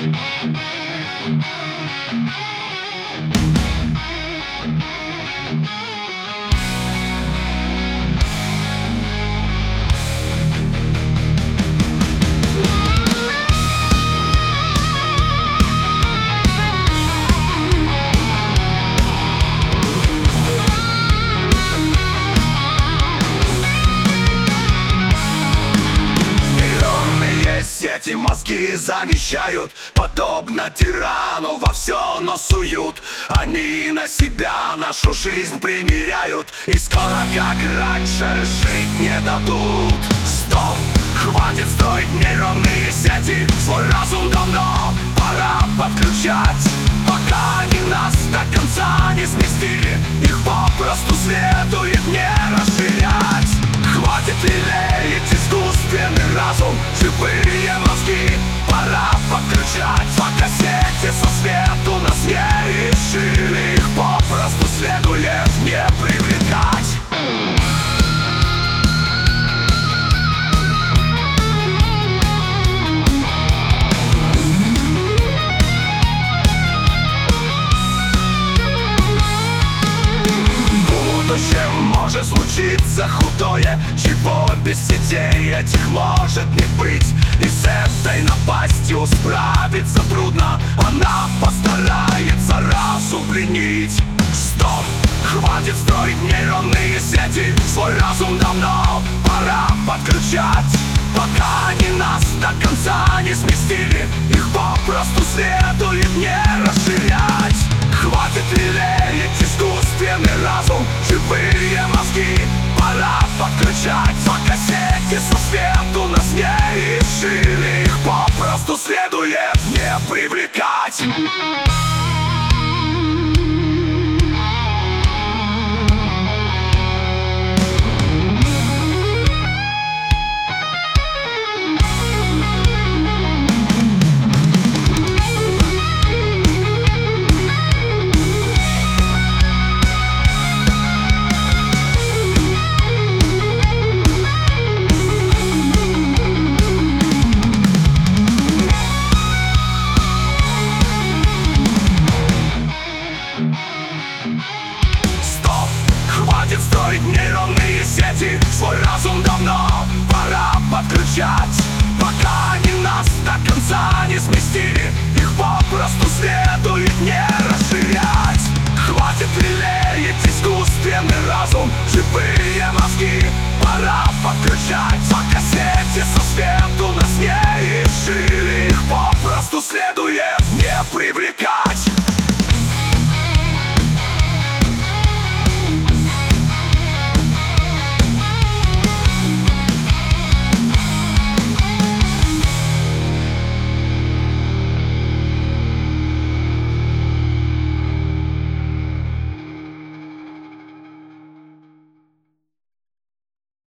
Эти мозги замещают, подобно тирану, во все носуют. Они на себя нашу жизнь примеряют, и скоро, как раньше, жить не дадут. Стоп! Хватит строить нейронные сети, свой разум давно пора подключать. Пока они нас до конца не сместили, их попросту следует не расширять. Хватит лелеять искусственный разум, живые мозги пора подключать. Пока сети со свету нас не решили, их попросту следует не привлекать. Может случиться худое, чего без сетей этих может не быть. И с этой напастью справиться трудно, она постарается разум пленить. Стоп! Хватит строить нейронные сети, свой разум давно пора подключать. Пока они нас до конца не сместили, их попросту следует не расширять. Хватит лелеять искусственный разум, живые мозги пора подключать. Пока сети со свету нас не решили, их попросту следует не привлекать. Строить нейронные сети, свой разум давно пора подключать. Пока они нас до конца не сместили, их попросту следует не расширять. Хватит лелеять искусственный разум, живые мозги пора подключать. Пока сети со свету нас не решили, их попросту следует не привлекать.